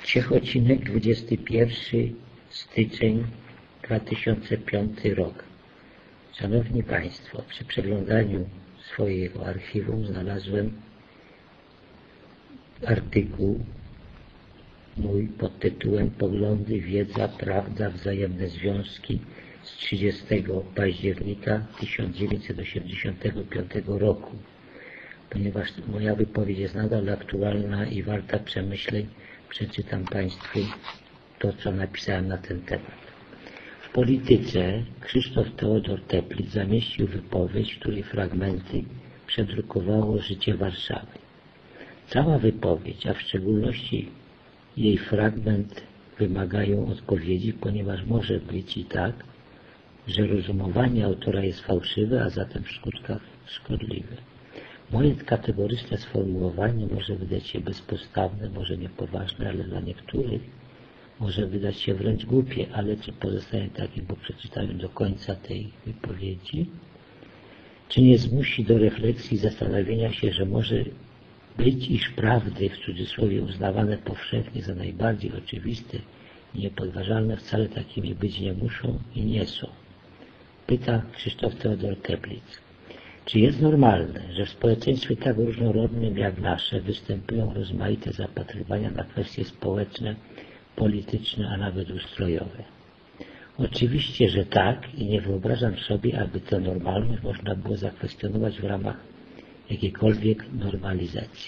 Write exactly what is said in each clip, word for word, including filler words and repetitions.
Ciechocinek, dwudziestego pierwszego stycznia dwa tysiące piąty rok. Szanowni Państwo, przy przeglądaniu swojego archiwum znalazłem artykuł mój pod tytułem Poglądy, wiedza, prawda, wzajemne związki z trzydziestego października tysiąc dziewięćset osiemdziesiątego piątego roku. Ponieważ moja wypowiedź jest nadal aktualna i warta przemyśleń, przeczytam Państwu to, co napisałem na ten temat. W Polityce Krzysztof Teodor Teplitz zamieścił wypowiedź, w której fragmenty przedrukowało Życie Warszawy. Cała wypowiedź, a w szczególności jej fragment, wymagają odpowiedzi, ponieważ może być i tak, że rozumowanie autora jest fałszywe, a zatem w skutkach szkodliwe. Moje kategoryczne sformułowanie może wydać się bezpodstawne, może niepoważne, ale dla niektórych może wydać się wręcz głupie, ale czy pozostaje takie, bo przeczytałem do końca tej wypowiedzi, czy nie zmusi do refleksji i zastanowienia się, że może być, iż prawdy, w cudzysłowie uznawane powszechnie za najbardziej oczywiste i niepodważalne, wcale takimi być nie muszą i nie są. Pyta Krzysztof Teodor Teplitz. Czy jest normalne, że w społeczeństwie tak różnorodnym jak nasze występują rozmaite zapatrywania na kwestie społeczne, polityczne, a nawet ustrojowe? Oczywiście, że tak i nie wyobrażam sobie, aby tę normalność można było zakwestionować w ramach jakiejkolwiek normalizacji.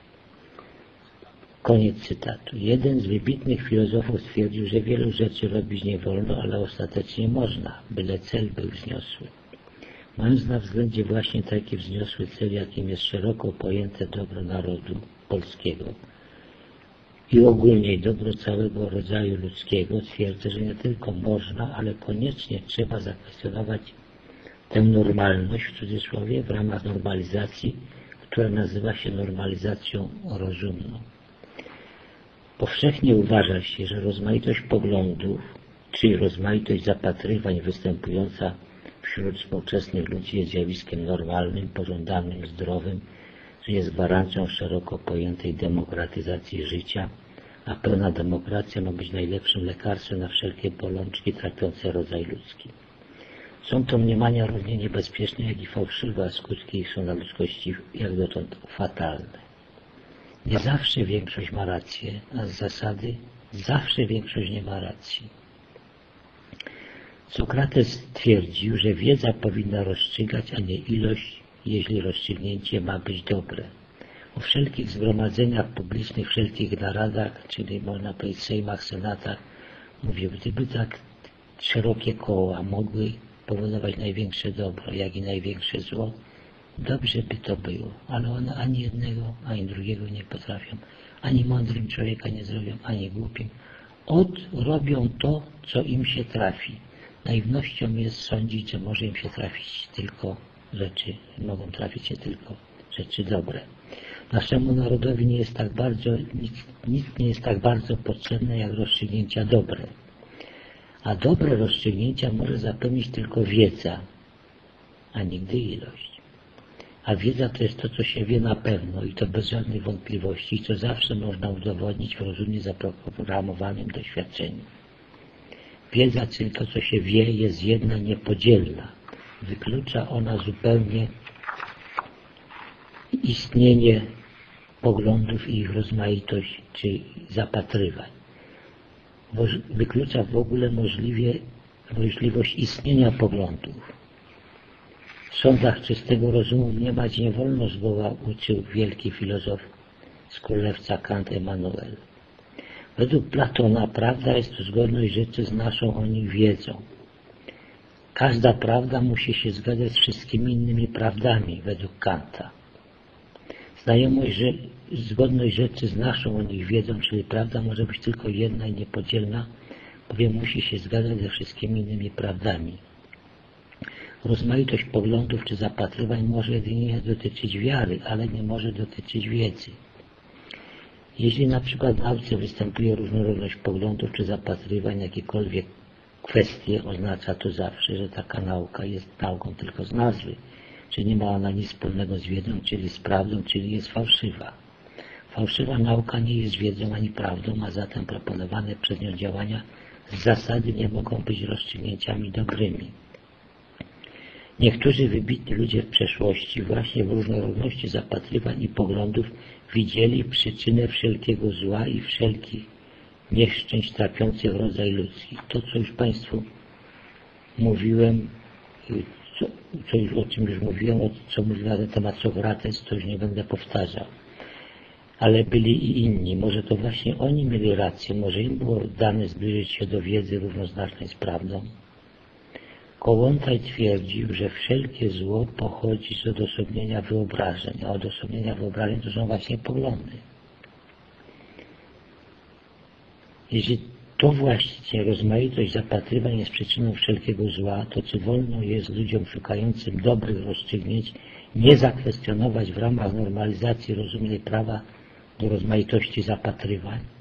Koniec cytatu. Jeden z wybitnych filozofów stwierdził, że wielu rzeczy robić nie wolno, ale ostatecznie można, byle cel był wzniosły. Mając na względzie właśnie taki wzniosły cel, jakim jest szeroko pojęte dobro narodu polskiego i ogólnie dobro całego rodzaju ludzkiego, twierdzę, że nie tylko można, ale koniecznie trzeba zakwestionować tę normalność, w cudzysłowie, w ramach normalizacji, która nazywa się normalizacją rozumną. Powszechnie uważa się, że rozmaitość poglądów, czy rozmaitość zapatrywań występująca wśród współczesnych ludzi jest zjawiskiem normalnym, pożądanym, zdrowym, że jest gwarancją szeroko pojętej demokratyzacji życia, a pełna demokracja ma być najlepszym lekarstwem na wszelkie bolączki trapiące rodzaj ludzki. Są to mniemania równie niebezpieczne, jak i fałszywe, a skutki ich są dla ludzkości jak dotąd fatalne. Nie zawsze większość ma rację, a z zasady zawsze większość nie ma racji. Sokrates twierdził, że wiedza powinna rozstrzygać, a nie ilość, jeśli rozstrzygnięcie ma być dobre. O wszelkich zgromadzeniach publicznych, wszelkich naradach, czyli można powiedzieć sejmach, senatach, mówię, gdyby tak szerokie koła mogły powodować największe dobro, jak i największe zło, dobrze by to było, ale one ani jednego, ani drugiego nie potrafią. Ani mądrym człowieka nie zrobią, ani głupim. Od robią to, co im się trafi. Naiwnością jest sądzić, że może im się trafić tylko rzeczy, mogą trafić się tylko rzeczy dobre. Naszemu narodowi nie jest tak bardzo, nic, nic nie jest tak bardzo potrzebne jak rozstrzygnięcia dobre. A dobre rozstrzygnięcia może zapewnić tylko wiedza, a nigdy ilość. A wiedza to jest to, co się wie na pewno i to bez żadnych wątpliwości, co zawsze można udowodnić w rozumnie zaprogramowanym doświadczeniu. Wiedza, czyli to, co się wie, jest jedna, niepodzielna. Wyklucza ona zupełnie istnienie poglądów i ich rozmaitość, czy zapatrywań. Wyklucza w ogóle możliwie, możliwość istnienia poglądów. W sądach czystego rozumu mniemać nie wolno, zgoła uczył wielki filozof z Królewca Kant Emanuel. Według Platona prawda jest to zgodność rzeczy z naszą o nich wiedzą. Każda prawda musi się zgadzać z wszystkimi innymi prawdami według Kanta. Znajomość, że zgodność rzeczy z naszą o nich wiedzą, czyli prawda może być tylko jedna i niepodzielna, bowiem musi się zgadzać ze wszystkimi innymi prawdami. Rozmaitość poglądów czy zapatrywań może jedynie dotyczyć wiary, ale nie może dotyczyć wiedzy. Jeśli na przykład w nauce występuje różnorodność poglądów czy zapatrywań, jakiekolwiek kwestie, oznacza to zawsze, że taka nauka jest nauką tylko z nazwy, czy nie ma ona nic wspólnego z wiedzą, czyli z prawdą, czyli jest fałszywa. Fałszywa nauka nie jest wiedzą ani prawdą, a zatem proponowane przez nią działania z zasady nie mogą być rozstrzygnięciami dobrymi. Niektórzy wybitni ludzie w przeszłości właśnie w różnorodności zapatrywań i poglądów widzieli przyczynę wszelkiego zła i wszelkich nieszczęść trapiących rodzaj ludzki. To, co już Państwu mówiłem, co, co już, o czym już mówiłem, o, co mówiłem na ten temat Sokrates, to już nie będę powtarzał. Ale byli i inni. Może to właśnie oni mieli rację, może im było dane zbliżyć się do wiedzy równoznacznej z prawdą. Kołłątaj twierdził, że wszelkie zło pochodzi z odosobnienia wyobrażeń, a odosobnienia wyobrażeń to są właśnie poglądy. Jeśli to właśnie rozmaitość zapatrywań jest przyczyną wszelkiego zła, to czy wolno jest ludziom szukającym dobrych rozstrzygnięć nie zakwestionować w ramach normalizacji rozumnej prawa do rozmaitości zapatrywań?